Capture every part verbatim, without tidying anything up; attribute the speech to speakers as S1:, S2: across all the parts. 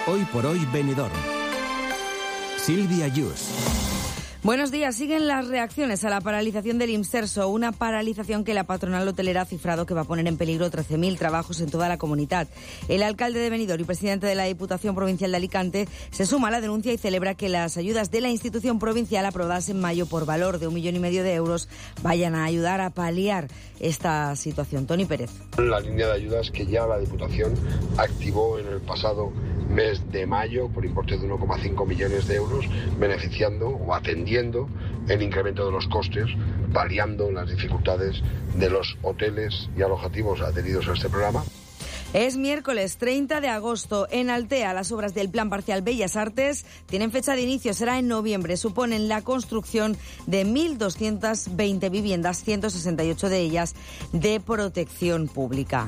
S1: Hoy por hoy Benidorm. Silvia Yus.
S2: Buenos días. Siguen las reacciones a la paralización del IMSERSO, una paralización que la patronal hotelera ha cifrado que va a poner en peligro trece mil trabajos en toda la comunidad. El alcalde de Benidorm y presidente de la Diputación Provincial de Alicante se suma a la denuncia y celebra que las ayudas de la institución provincial aprobadas en mayo por valor de un millón y medio de euros vayan a ayudar a paliar esta situación. Tony Pérez.
S3: La línea de ayudas que ya la Diputación activó en el pasado mes de mayo por importe de uno coma cinco millones de euros, beneficiando o atendiendo el incremento de los costes, paliando las dificultades de los hoteles y alojativos adheridos a este programa.
S2: Es miércoles treinta de agosto. En Altea, las obras del Plan Parcial Bellas Artes tienen fecha de inicio, será en noviembre. Suponen la construcción de mil doscientas veinte viviendas, ciento sesenta y ocho de ellas de protección pública.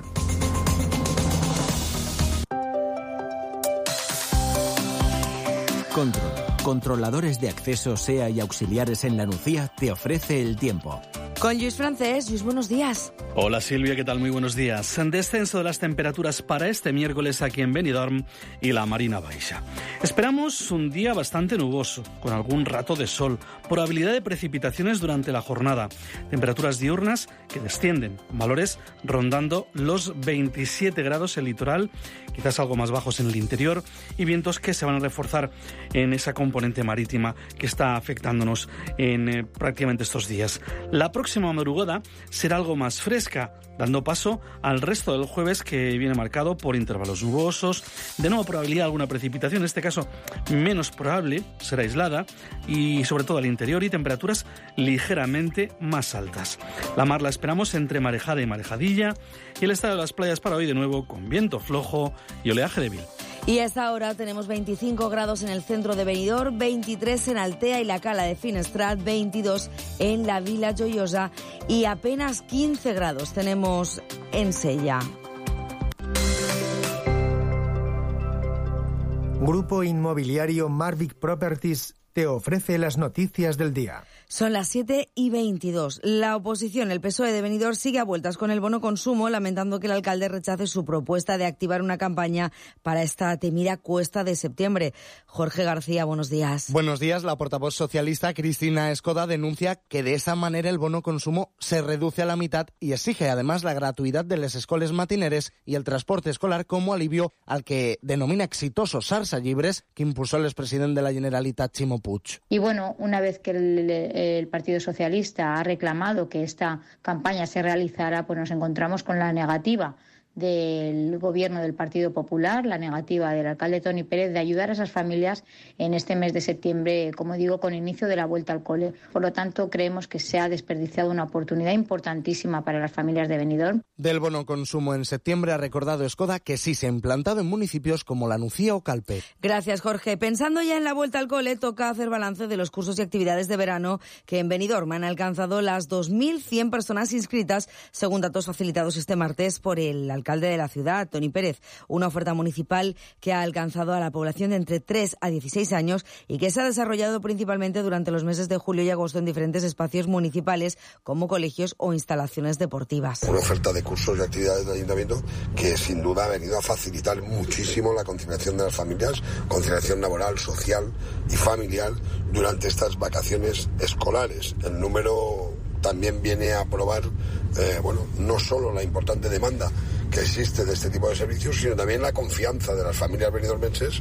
S1: Control. Controladores de acceso S E A y auxiliares en la Nucía te ofrece el tiempo.
S2: Con Lluís Francés. Lluís, buenos días.
S4: Hola Silvia, ¿qué tal? Muy buenos días. Descenso de las temperaturas para este miércoles aquí en Benidorm y la Marina Baixa. Esperamos un día bastante nuboso, con algún rato de sol, probabilidad de precipitaciones durante la jornada, temperaturas diurnas que descienden, valores rondando los veintisiete grados en el litoral, quizás algo más bajos en el interior, y vientos que se van a reforzar en esa componente marítima que está afectándonos en eh, prácticamente estos días. La próxima madrugada será algo más fresca, dando paso al resto del jueves, que viene marcado por intervalos nubosos, de nuevo probabilidad de alguna precipitación, en este caso menos probable, será aislada, y sobre todo al interior, y temperaturas ligeramente más altas. La mar la esperamos entre marejada y marejadilla, y el estado de las playas para hoy de nuevo con viento flojo y oleaje débil.
S2: Y a esta hora tenemos veinticinco grados en el centro de Benidorm, veintitrés en Altea y la Cala de Finestrat, veintidós en la Vila Joiosa y apenas quince grados tenemos en Sella.
S5: Grupo Inmobiliario Marvic Properties te ofrece las noticias del día.
S2: Son las siete y veintidós. La oposición, el P S O E de Benidorm, sigue a vueltas con el bono consumo, lamentando que el alcalde rechace su propuesta de activar una campaña para esta temida cuesta de septiembre. Jorge García, buenos días.
S6: Buenos días. La portavoz socialista Cristina Escoda denuncia que de esa manera el bono consumo se reduce a la mitad y exige además la gratuidad de las escoles matineres y el transporte escolar como alivio al que denomina exitoso Sarsa Llibres, que impulsó el expresidente de la Generalitat, Ximo Puig.
S7: Y bueno, una vez que el, el Partido Socialista ha reclamado que esta campaña se realizara, pues nos encontramos con la negativa del gobierno del Partido Popular, la negativa del alcalde Tony Pérez de ayudar a esas familias en este mes de septiembre, como digo, con inicio de la vuelta al cole. Por lo tanto, creemos que se ha desperdiciado una oportunidad importantísima para las familias de Benidorm.
S6: Del bono consumo en septiembre ha recordado Escoda que sí se ha implantado en municipios como La Nucía o Calpe.
S2: Gracias, Jorge. Pensando ya en la vuelta al cole, toca hacer balance de los cursos y actividades de verano que en Benidorm han alcanzado las dos mil cien personas inscritas, según datos facilitados este martes por el alcalde alcalde de la ciudad, Tony Pérez. Una oferta municipal que ha alcanzado a la población de entre tres a dieciséis años y que se ha desarrollado principalmente durante los meses de julio y agosto en diferentes espacios municipales como colegios o instalaciones deportivas.
S3: Una oferta de cursos y actividades del ayuntamiento que sin duda ha venido a facilitar muchísimo la conciliación de las familias, conciliación laboral, social y familiar durante estas vacaciones escolares. El número también viene a probar, eh, bueno, no solo la importante demanda que existe de este tipo de servicios, sino también la confianza de las familias benidormenses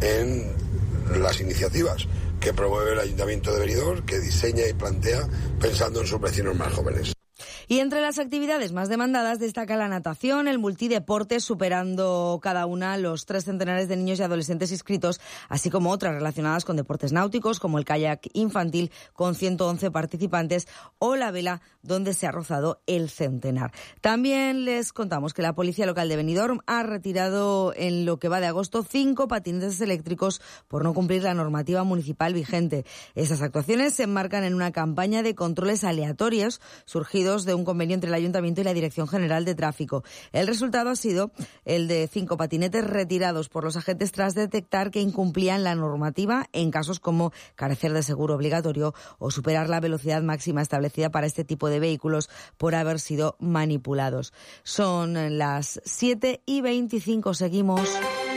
S3: en las iniciativas que promueve el Ayuntamiento de Benidorm, que diseña y plantea pensando en sus vecinos más jóvenes.
S2: Y entre las actividades más demandadas destaca la natación, el multideporte, superando cada una los tres centenares de niños y adolescentes inscritos, así como otras relacionadas con deportes náuticos, como el kayak infantil, con ciento once participantes, o la vela, donde se ha rozado el centenar. También les contamos que la Policía Local de Benidorm ha retirado en lo que va de agosto cinco patinetes eléctricos por no cumplir la normativa municipal vigente. Estas actuaciones se enmarcan en una campaña de controles aleatorios surgidos de un convenio entre el Ayuntamiento y la Dirección General de Tráfico. El resultado ha sido el de cinco patinetes retirados por los agentes tras detectar que incumplían la normativa en casos como carecer de seguro obligatorio o superar la velocidad máxima establecida para este tipo de vehículos por haber sido manipulados. Son las siete y veinticinco. Seguimos.